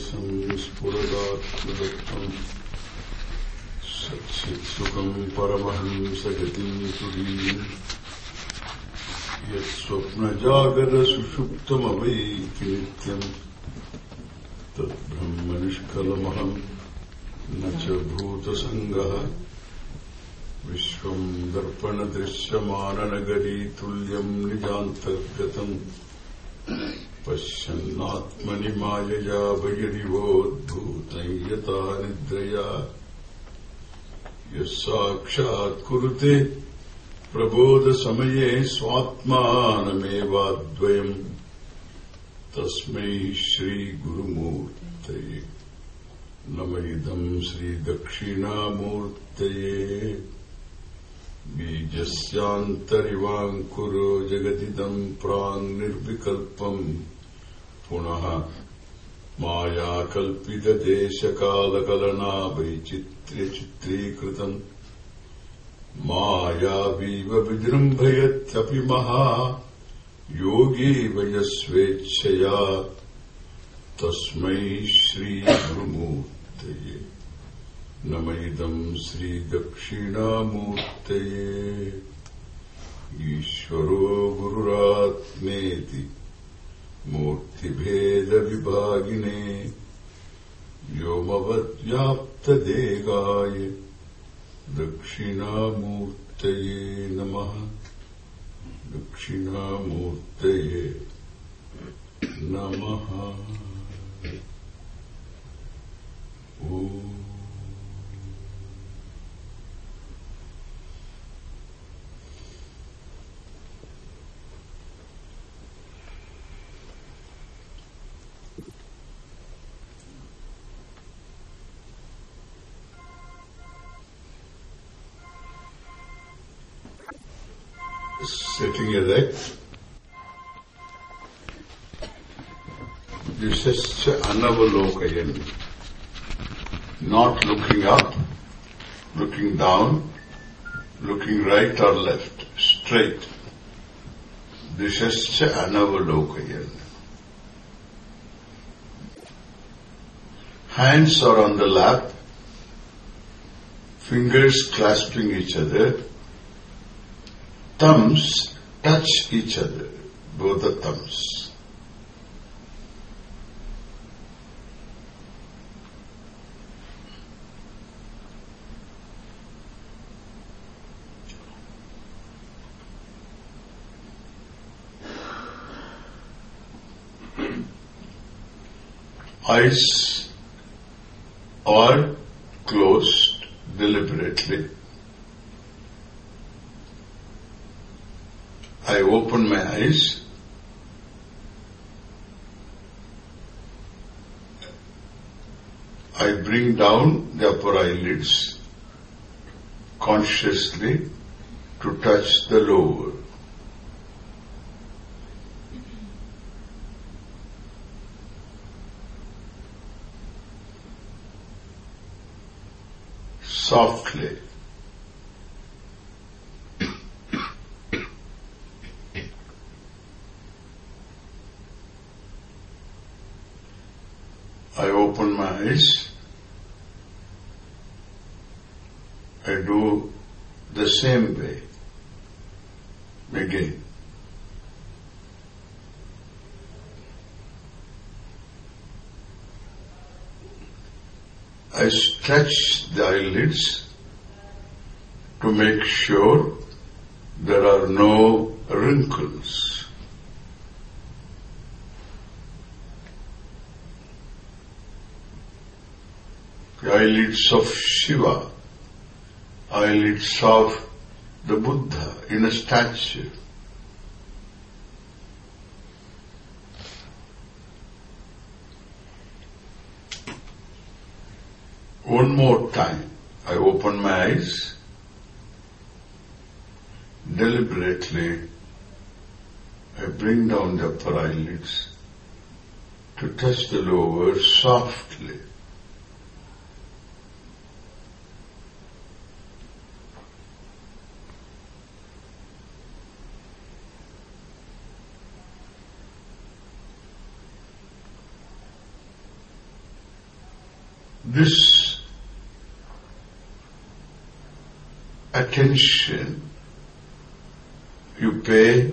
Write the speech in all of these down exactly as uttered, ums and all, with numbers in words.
Manasam Spuradakshadatam Satchitsukam Paramahamsa Gatim Turim Yat Swapna Jagara Sushuptam Avaikinityam Tat Brahmanishkalamaham Nacha Bhuta Sangaha Vishwam Darpana Drishyamananagari Tulyam Nijantargatam Pasyanatmani Mayaya Vayarivodbhutam Yata Nidraya Yasakshat Kurute Prabodha Samaye Swatmanamevadvayam Tasmai Shri Gurumurtaye Namayidam Shri Dakshinamurtaye Bijasyantarivānkuro jagadidam prāṅ nirvikalpam punaha maya kalpita deshakalakalanā vaichitrya chitrikritam maya viva vidrumbhayatyapi maha yogi vayasvechaya tasmai Shri Gurumurtaye Namayidam Sri Dakshinamurtaye Ishvaro Gururatmeti Murti Bheda Vibhagine Yomavat Vyapta Degaye Dakshinamurtaye Namaha Dakshinamurtaye Namaha Om Sitting erect, Dishascha Anavalokayani, not looking up, looking down, looking right or left, straight. Dishascha Anavalokayani. Hands are on the lap, fingers clasping each other, thumbs touch each other, both the thumbs. Eyes are closed deliberately. I open my eyes, I bring down the upper eyelids consciously to touch the lower. Softly. I open my eyes, I do the same way, again. I stretch the eyelids to make sure there are no wrinkles. The eyelids of Shiva, eyelids of the Buddha in a statue. One more time, I open my eyes, deliberately I bring down the upper eyelids to touch the lower softly. this attention you pay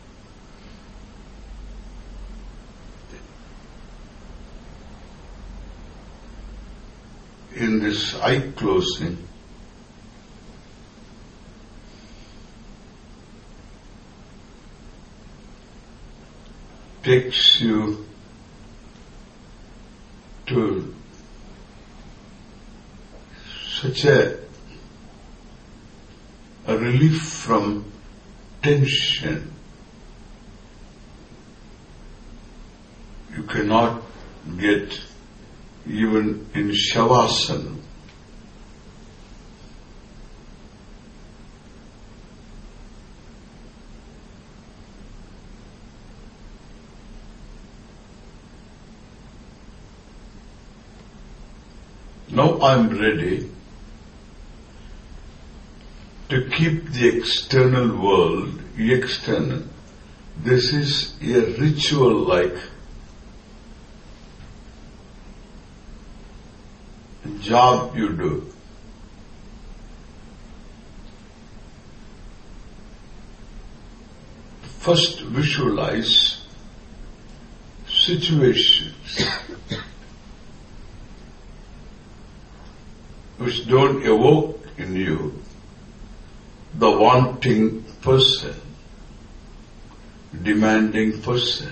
in this eye closing takes you to such a, a relief from tension. You cannot get even in Shavasana. Now I am ready to keep the external world external. This is a ritual-like job you do. First visualize situations which don't evoke in you the wanting person, demanding person.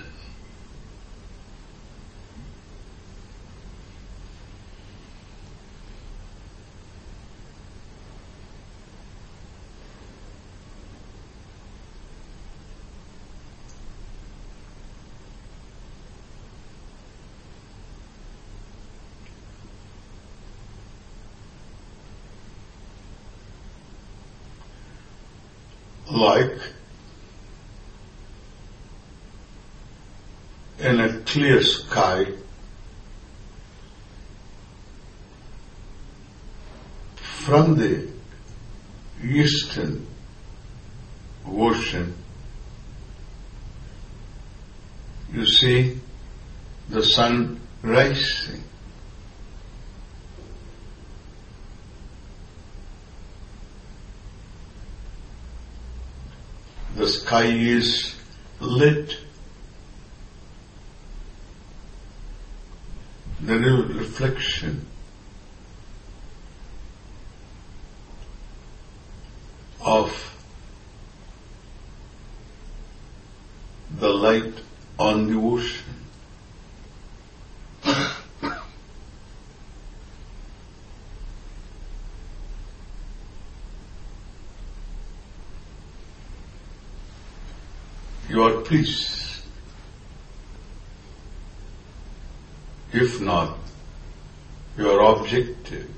Like in a clear sky, from the eastern ocean, you see the sun rising. The sky is lit. There is a reflection of the light on the ocean. You are pleased. If not, you are objective.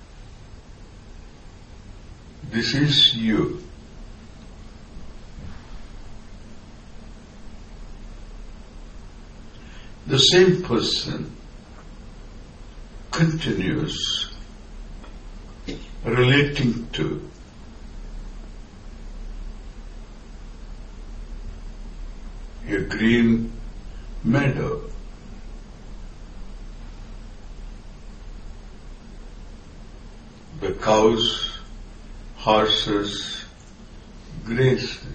This is you. The same person continues relating to a green meadow. The cows, horses grazing.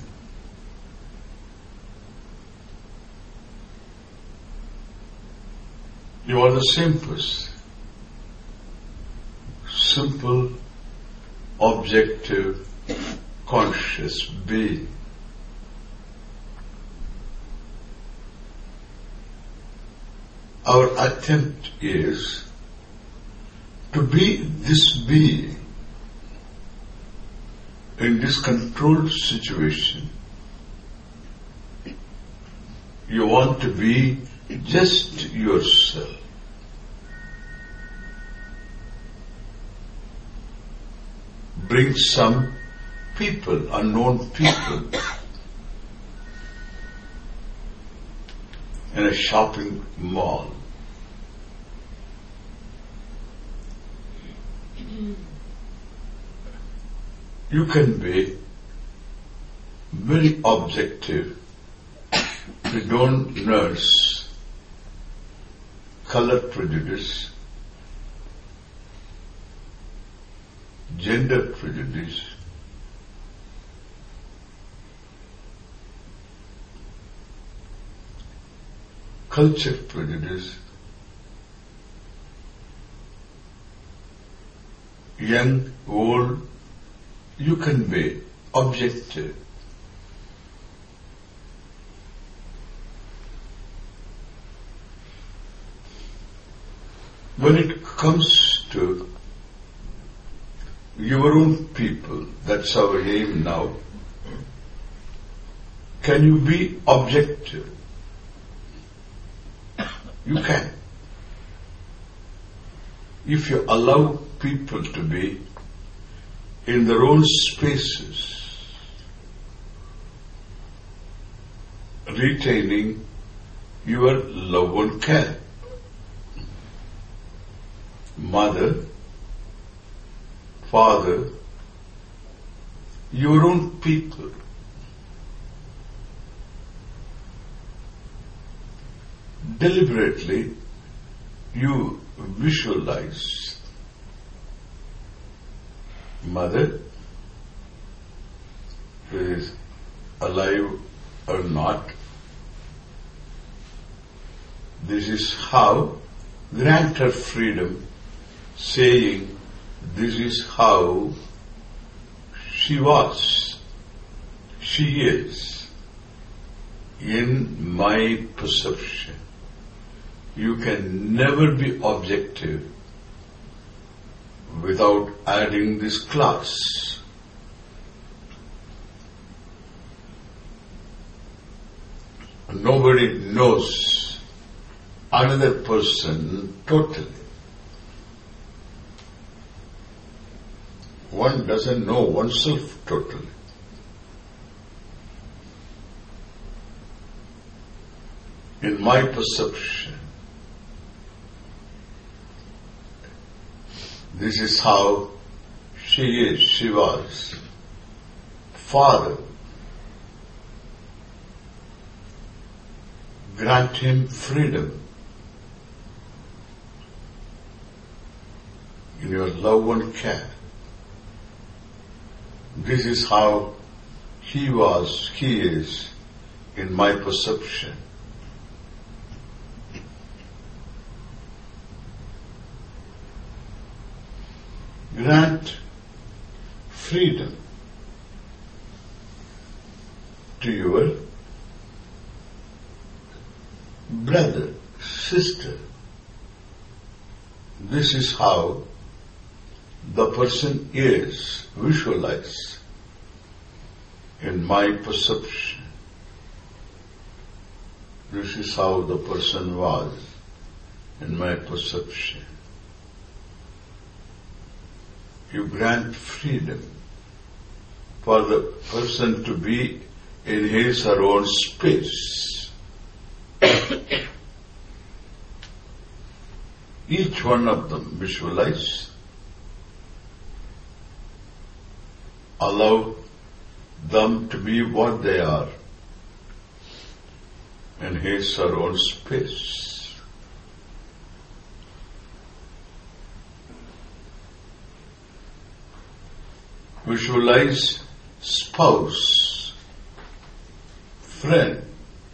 You are the same person. Simple, objective, conscious being. Our attempt is to be this being in this controlled situation. You want to be just yourself. Bring some people, unknown people, in a shopping mall. You can be very objective. You don't nurse color prejudice. gender prejudice, culture prejudice, young, old, you can be objective. When it comes to your own people, that's our aim now, can you be objective? You can. If you allow people to be in their own spaces, retaining your love and care. Mother, father, your own people. Deliberately, you visualize mother, who is alive or not. This is how grant her freedom, saying this is how she was, she is, in my perception. You can never be objective without adding this class. Nobody knows another person totally. One doesn't know oneself totally. In my perception, this is how she is, she was. Father, grant him freedom in your love and care. This is how he was, he is, in my perception. Grant freedom to your brother, sister. This is how the person is. Visualize in my perception. This is how the person was in my perception. You grant freedom for the person to be in his or her own space. Each one of them visualize, allow them to be what they are in his or her own space. Visualize spouse, friend.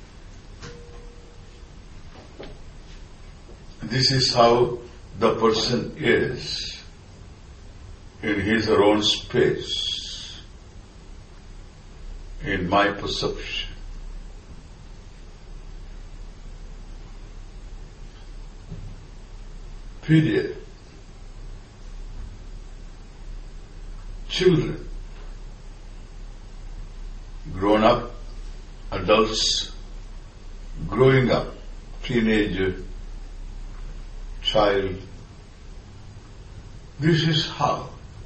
This is how the person is in his or her own space, in my perception. Period. Children, grown up, adults, growing up, teenager, child. This is how.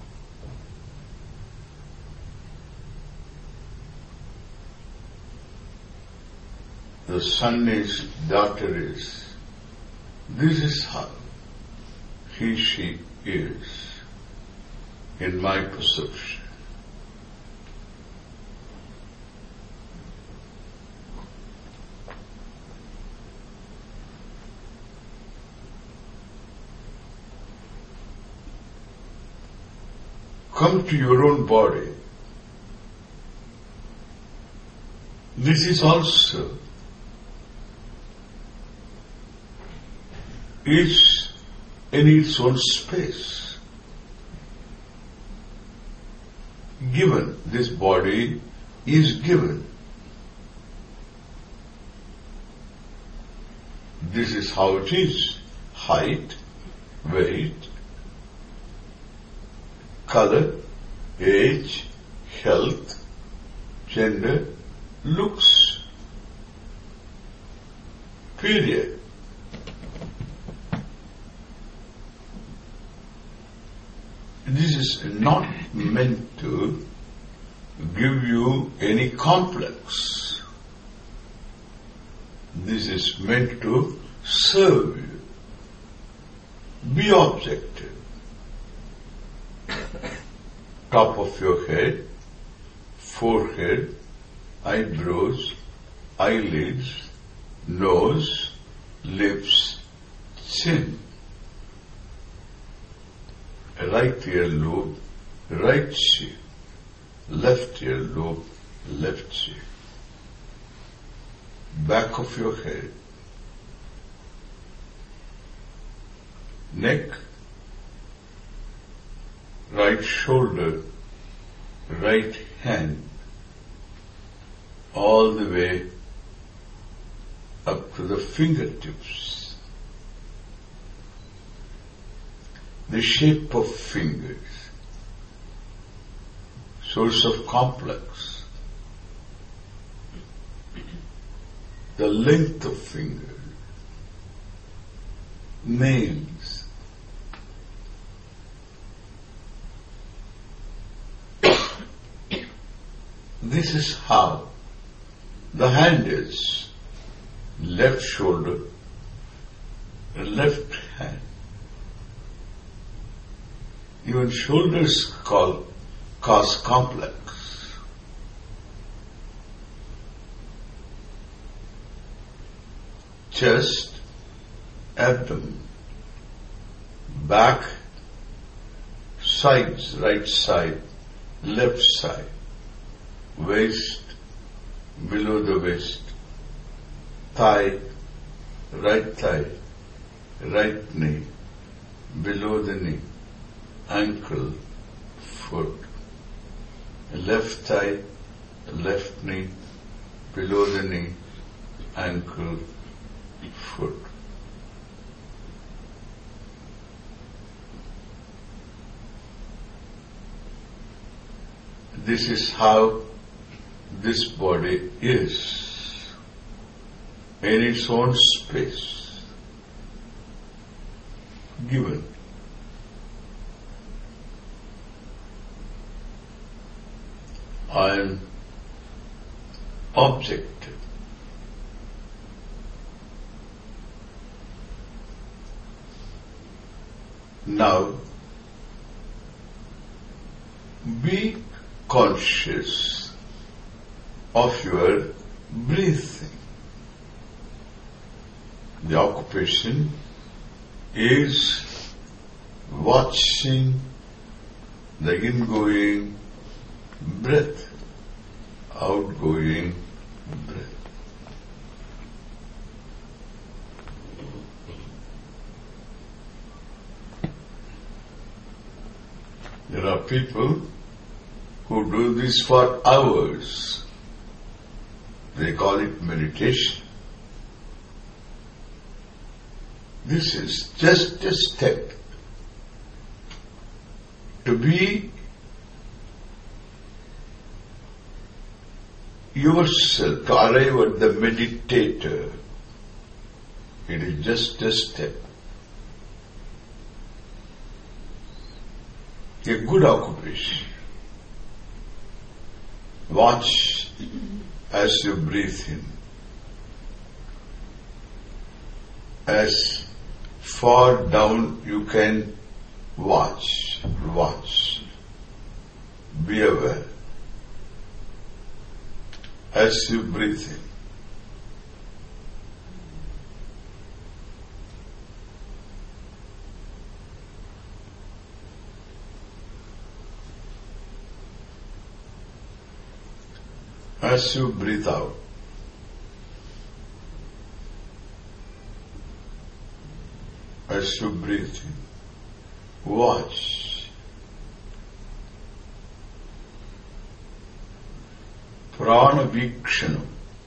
The son is, daughter is. This is how he, she is in my perception. come to your own body, this is also is in its own space. Given, this body is given. This is how it is. Height, weight, color, age, health, gender, looks. Period. This is not meant to give you any complex. This is meant to serve you. Be objective. Top of your head, forehead, eyebrows, eyelids, nose, lips, chin. Right earlobe, right cheek, left earlobe, left cheek. Back of your head, neck, right shoulder, right hand, all the way up to the fingertips. The shape of fingers, source of complex. The length of fingers, nails. This is how the hand is. Left shoulder, left hand. Even shoulders call, cause complex. Chest, abdomen, back, sides, right side, left side, waist, below the waist, thigh, right thigh, right knee, below the knee, ankle, foot, left thigh, left knee, below the knee, ankle, foot. This is how this body is, in its own space, given. I am objective. Now, be conscious of your breathing. The occupation is watching the ingoing breath, outgoing breath. There are people who do this for hours. They call it meditation. This is just a step to be yourself, to arrive at the meditator. It is just a step. A good occupation. Watch as you breathe in. As far down you can watch, watch. Be aware. As you breathe in. As you breathe out, as you breathe in, watch. Prana Vikshanam.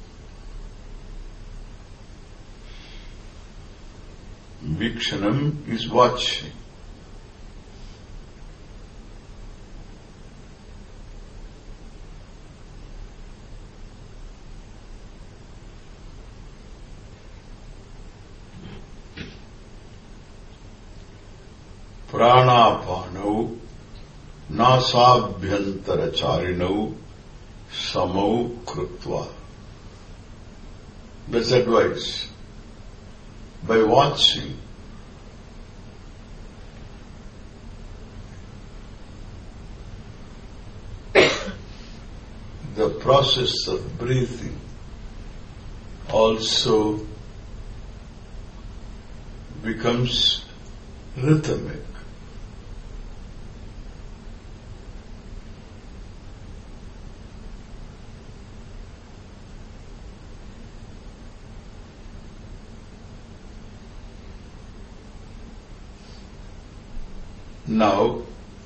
Vikshanam is watching. Pranapanau nasabhyantaracharinav samau krutva. That's advice. By watching, the process of breathing also becomes rhythmic. Now,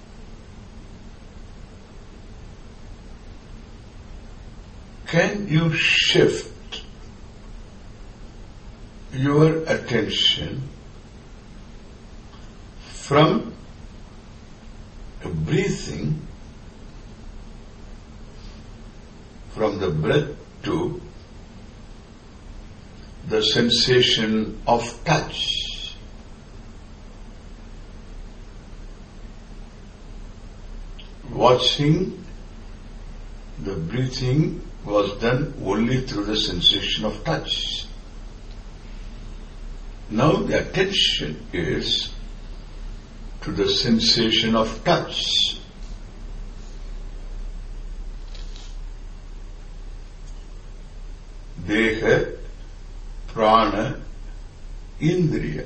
can you shift your attention from breathing, from the breath to the sensation of touch? Watching the breathing was done only through the sensation of touch. Now the attention is to the sensation of touch. Deha, prana, indriya.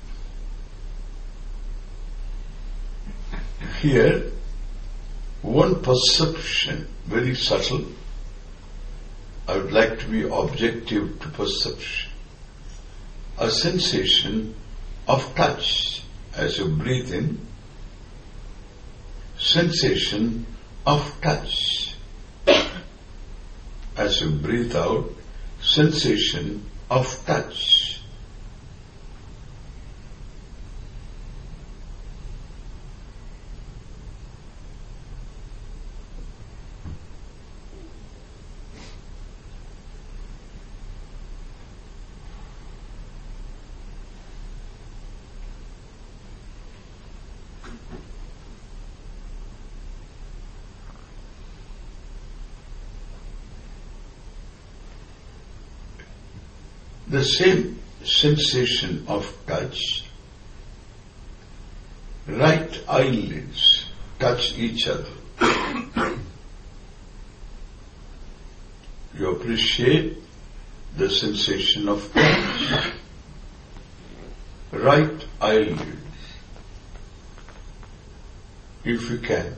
Here, one perception, very subtle. I would like to be objective to perception. A sensation of touch as you breathe in, sensation of touch as you breathe out, sensation of touch. The same sensation of touch, right eyelids touch each other. You appreciate the sensation of touch. Right eyelids, if you can.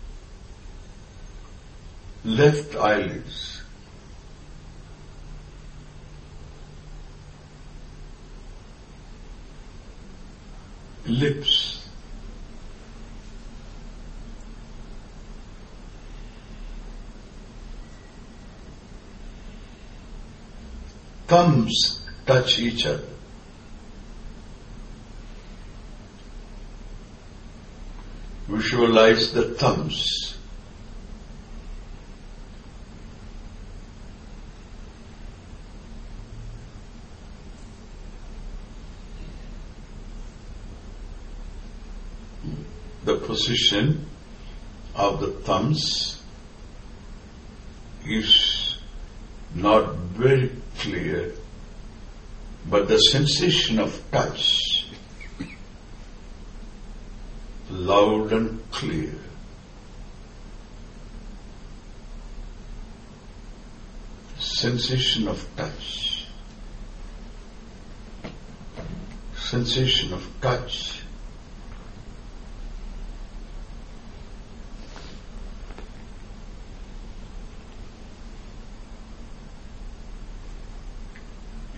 Left eyelids. Lips, thumbs touch each other. Visualize the thumbs. The position of the thumbs is not very clear, but the sensation of touch loud and clear. Sensation of touch. Sensation of touch.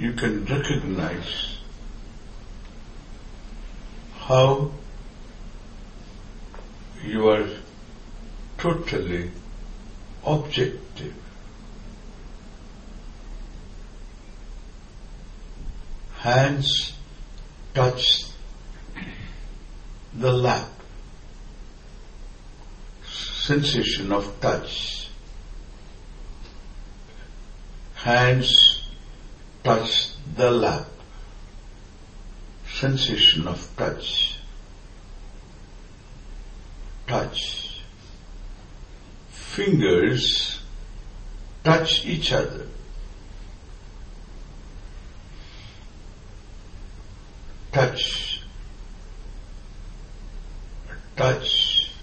you can recognize how you are totally objective. Hands touch the lap. Sensation of touch. Hands touch the lap. Sensation of touch. Touch. Fingers touch each other. Touch. Touch.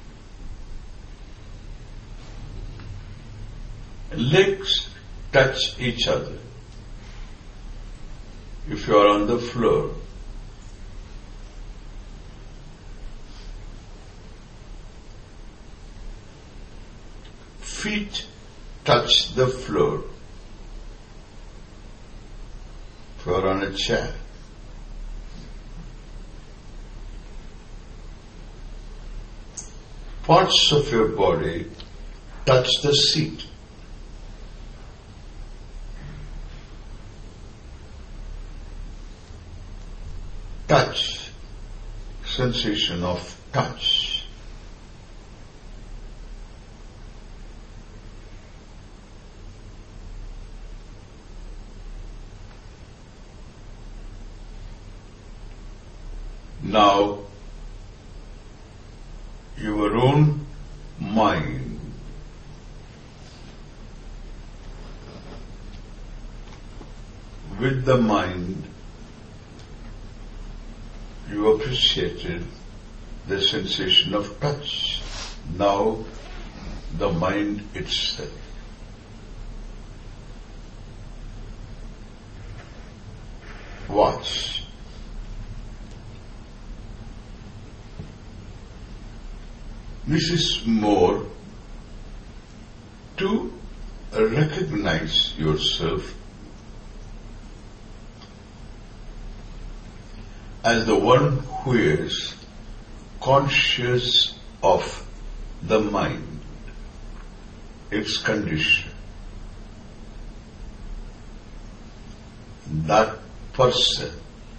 Legs touch each other. If you are on the floor, feet touch the floor. If you are on a chair, parts of your body touch the seat. Touch, sensation of touch. Now, your own mind with the mind, you appreciated the sensation of touch. Now, the mind itself. Watch. This is more to recognize yourself as the one who is conscious of the mind, its condition. That person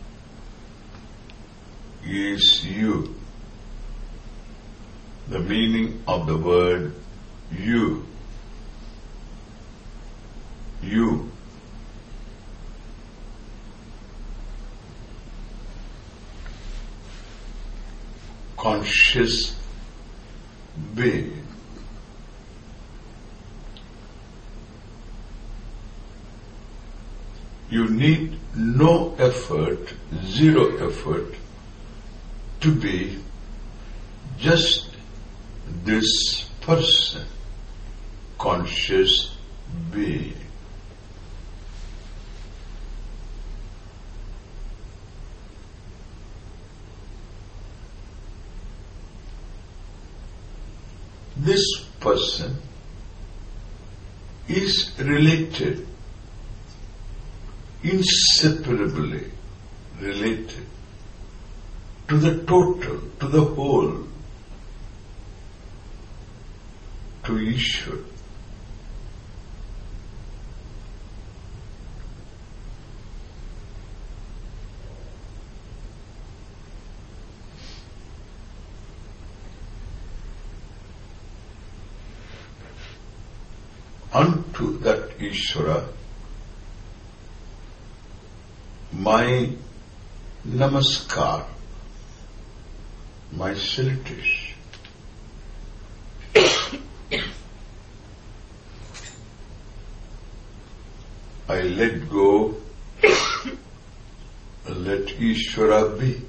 is you. The meaning of the word you. You. Conscious being. You need no effort, zero effort, to be just this person, conscious being. This person is related, inseparably related to the total, to the whole, to Ishvara. Unto that Ishvara, my namaskar, my salutation. I let go, let Ishvara be.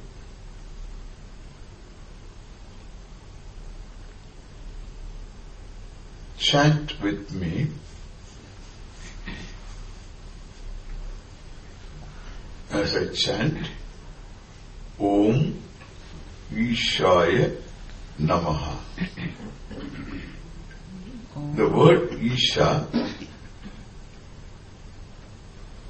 Chant with me. As I chant, Om Ishaya Namaha. The word Isha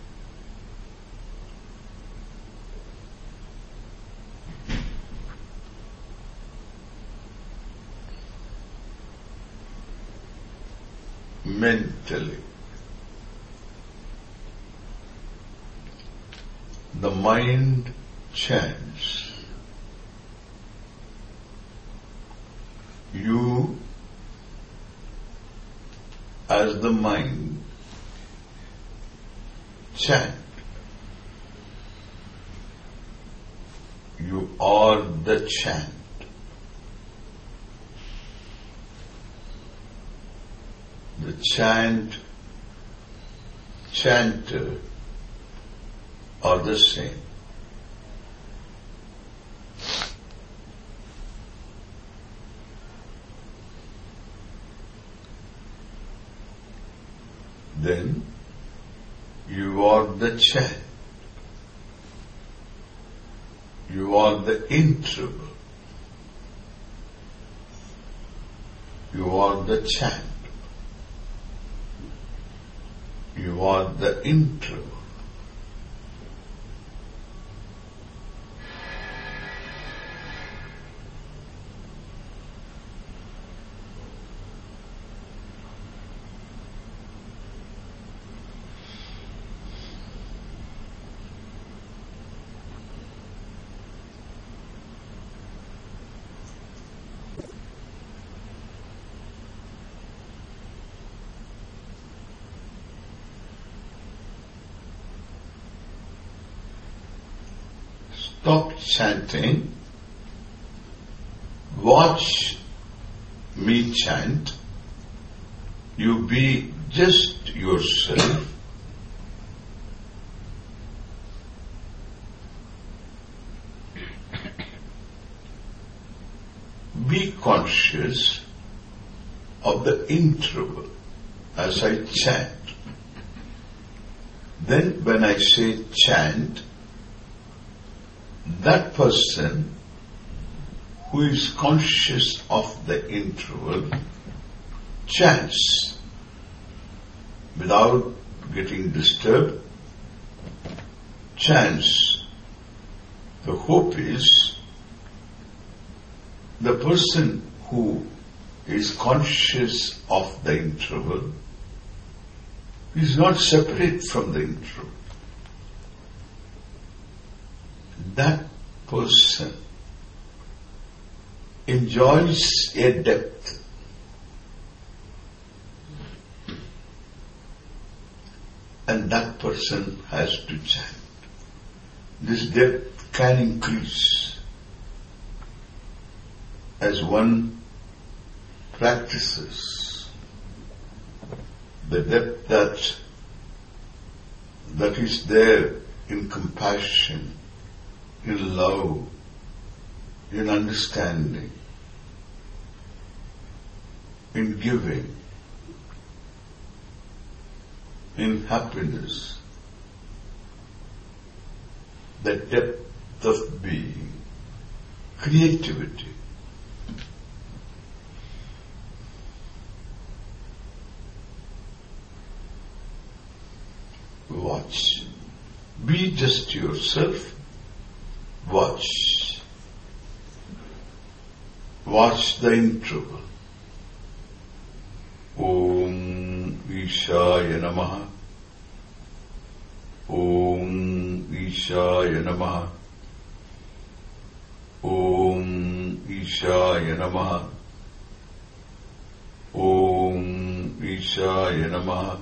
mentally. The mind chants. You, as the mind, chant. You are the chant. The chant, chanter are the same. Then you are the chant. You are the interval. You are the chant. You are the interval. Stop chanting, watch me chant, you be just yourself, be conscious of the interval as I chant. Then when I say chant, that person who is conscious of the interval chants without getting disturbed, chants. The hope is the person who is conscious of the interval is not separate from the interval. That person enjoys a depth. And that person has to chant. This depth can increase as one practices. The depth that that is there in compassion, in love, in understanding, in giving, in happiness, the depth of being, creativity. Watch. Be just yourself. Watch. Watch the interval. Om Ishaya Namaha. Om Ishaya Namaha. Om Ishaya Namaha. Om Ishaya Namaha.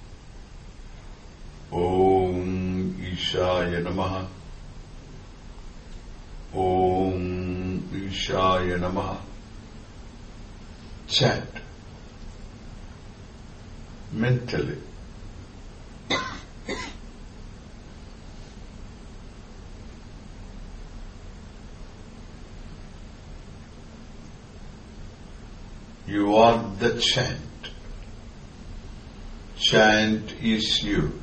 Om Ishaya Namaha. Om Ishaya Namaha. Chant mentally. You are the chant. Chant is you.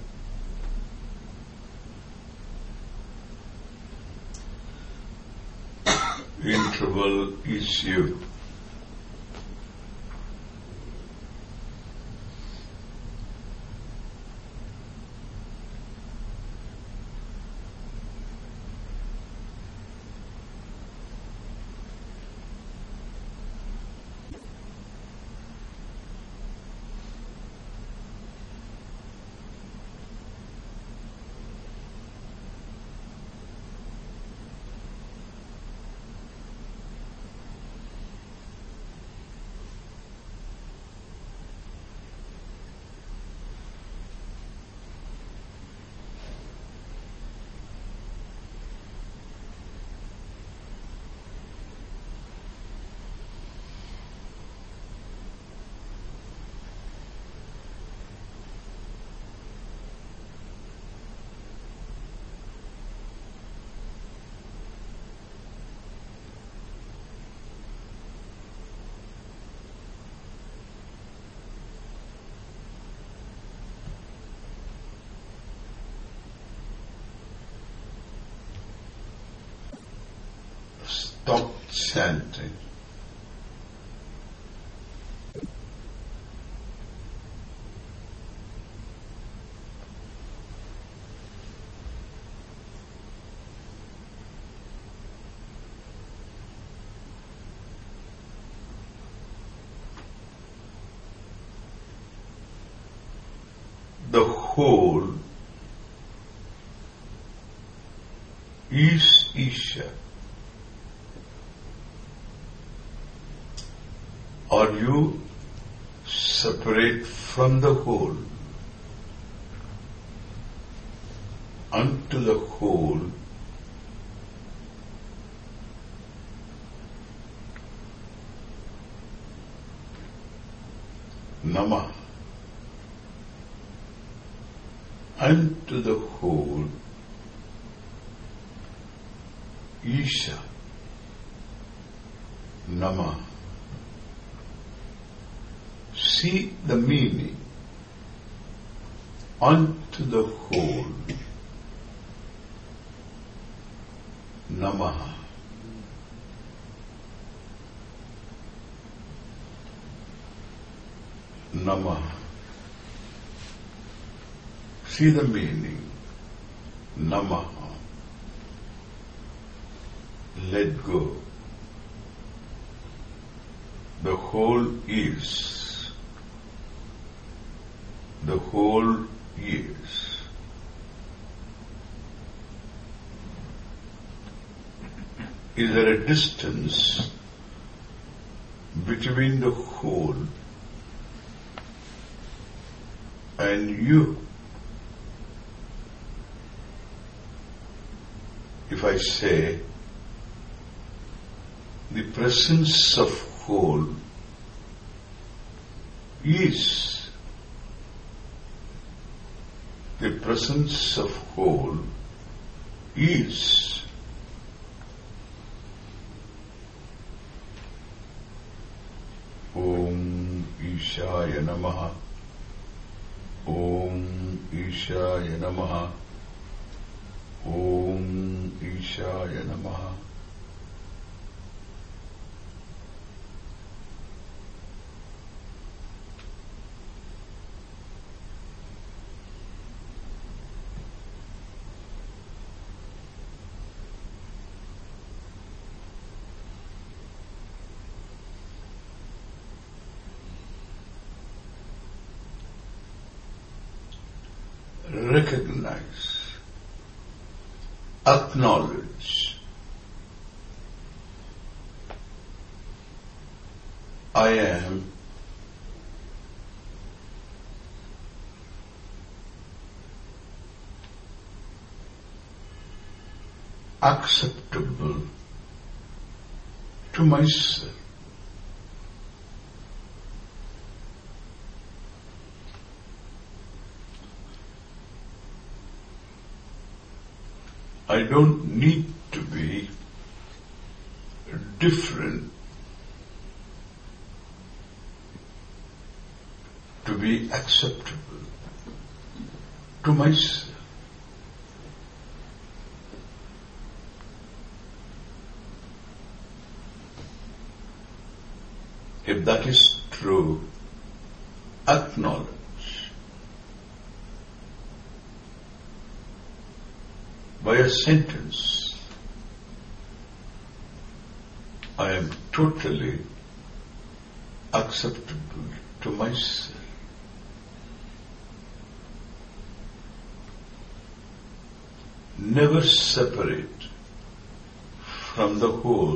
Interval is you. stop chanting. The whole is Isha. Are you separate from the whole? Unto the whole Namah. Unto the whole Isha Namah. See the meaning. Unto the whole Namah. Namah. See the meaning. Namah. Let go. The whole is. The whole is. Is there a distance between the whole and you? If I say the presence of whole is, the presence of whole is, Om Ishaya Namaha, Om Ishaya Namaha, Om Ishaya Namaha. Recognize, acknowledge, I am acceptable to myself. I don't need to be different to be acceptable to myself. If that is true, acknowledge. By a sentence, I am totally acceptable to myself. Never separate from the whole.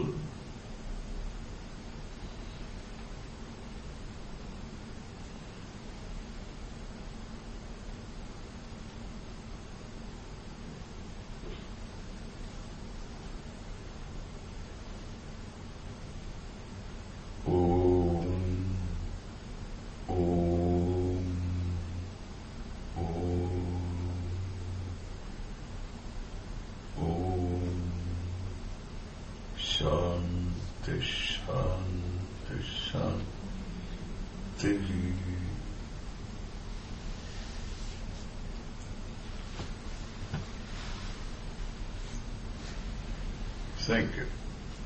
Shanti, Shanti, Shanti. Thank you.